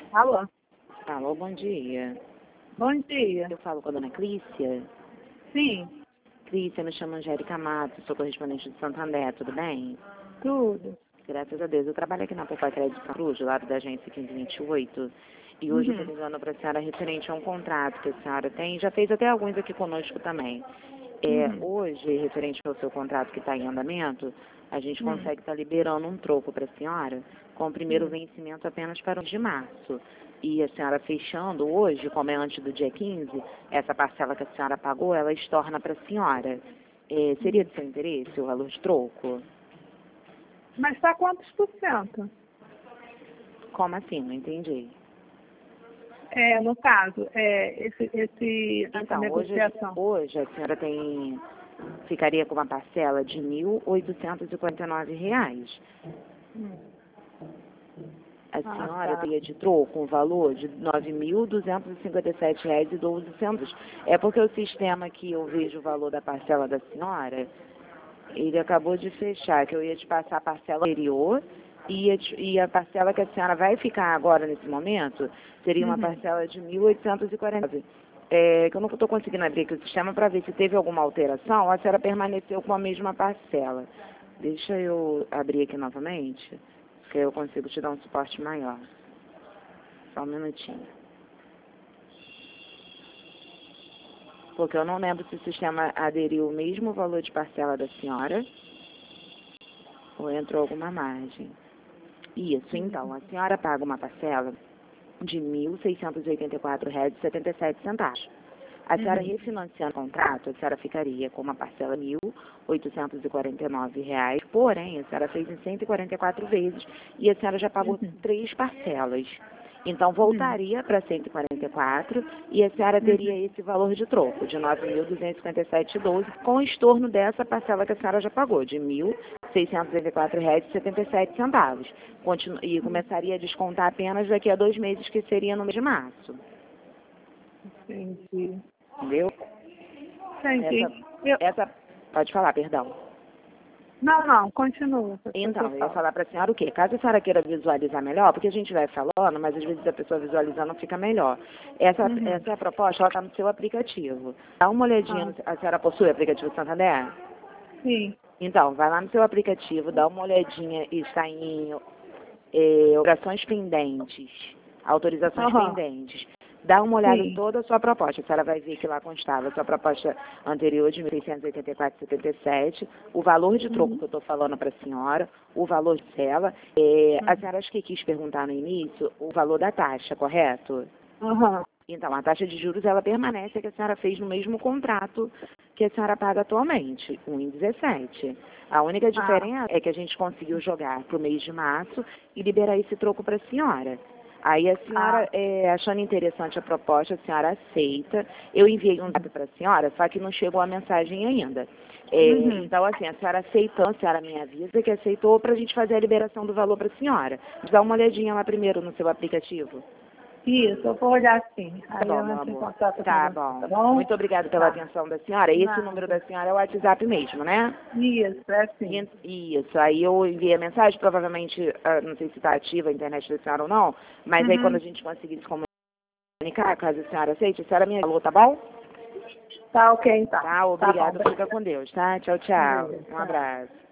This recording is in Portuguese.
Alô? Alô, bom dia. Bom dia. Eu falo com a dona Clícia. Sim, Clícia, me chamo Angélica Matos, sou correspondente de Santander, tudo bem? tudo. Graças a Deus. Eu trabalho aqui na Poupa Crédito São Cruz, do lado da agência 1528, e hoje eu estou ligando para a senhora referente a um contrato que a senhora tem, já fez até alguns aqui conosco também. Hoje, referente ao seu contrato que está em andamento, a gente consegue estar liberando um troco para a senhora, com o primeiro vencimento apenas para o de março. E a senhora fechando hoje, como é antes do dia 15, essa parcela que a senhora pagou, ela estorna para a senhora. Seria de seu interesse o valor de troco? Mas está quantos por cento? Como assim? Não entendi. No caso, essa Então, negociação. hoje a senhora ficaria com uma parcela de R$ 1.849. A senhora teria de troco um valor de R$ 9.257,12. É porque o sistema que eu vejo o valor da parcela da senhora, ele acabou de fechar, que eu ia te passar a parcela anterior e a parcela que a senhora vai ficar agora nesse momento seria uma parcela de 1.849. Que eu não estou conseguindo abrir aqui o sistema para ver se teve alguma alteração ou a senhora permaneceu com a mesma parcela. Deixa eu abrir aqui novamente, que eu consigo te dar um suporte maior. Só um minutinho. Porque eu não lembro se o sistema aderiu o mesmo valor de parcela da senhora ou entrou alguma margem. Isso, então, a senhora paga uma parcela de R$ 1.684,77. A senhora refinanciando o contrato, a senhora ficaria com uma parcela de R$ 1.849, porém, a senhora fez em 144 vezes e a senhora já pagou 3 parcelas. Então, voltaria para 144 e a senhora teria esse valor de troco de R$ 9.257,12 com o estorno dessa parcela que a senhora já pagou, de R$ 1.684,77. E começaria a descontar apenas daqui a 2 meses, que seria no mês de março. Entendi. Entendeu? Entendi. Pode falar, perdão. Não, continua. Então, eu ia falar para a senhora o quê? Caso a senhora queira visualizar melhor, porque a gente vai falando, mas às vezes a pessoa visualizando fica melhor. Essa proposta, ela está no seu aplicativo. Dá uma olhadinha, a senhora possui o aplicativo Santander? Sim. Então, vai lá no seu aplicativo, dá uma olhadinha e está em operações pendentes, autorizações pendentes. Dá uma olhada em toda a sua proposta. A senhora vai ver que lá constava a sua proposta anterior de R$ 1.684,77, o valor de troco que eu estou falando para a senhora, o valor de cela. A senhora acho que quis perguntar no início o valor da taxa, correto? Então, a taxa de juros, ela permanece a que a senhora fez no mesmo contrato que a senhora paga atualmente, 1,17. A única diferença é que a gente conseguiu jogar para o mês de março e liberar esse troco para a senhora. Aí a senhora, achando interessante a proposta, a senhora aceita. Eu enviei um dado para a senhora, só que não chegou a mensagem ainda. Então, assim, a senhora aceitando, a senhora me avisa que aceitou para a gente fazer a liberação do valor para a senhora. Dá uma olhadinha lá primeiro no seu aplicativo. Isso, eu vou olhar sim. Tá bom, meu amor. Tá bom. Muito obrigada pela atenção da senhora. Esse número da senhora é o WhatsApp mesmo, né? Isso, é sim. Isso. Aí eu enviei a mensagem, provavelmente, não sei se está ativa a internet da senhora ou não, mas aí quando a gente conseguir se comunicar, caso a senhora aceite, a senhora me falou, tá bom? Tá ok, então. Tá, obrigada. Fica com Deus, tá? Tchau, tchau. Um abraço.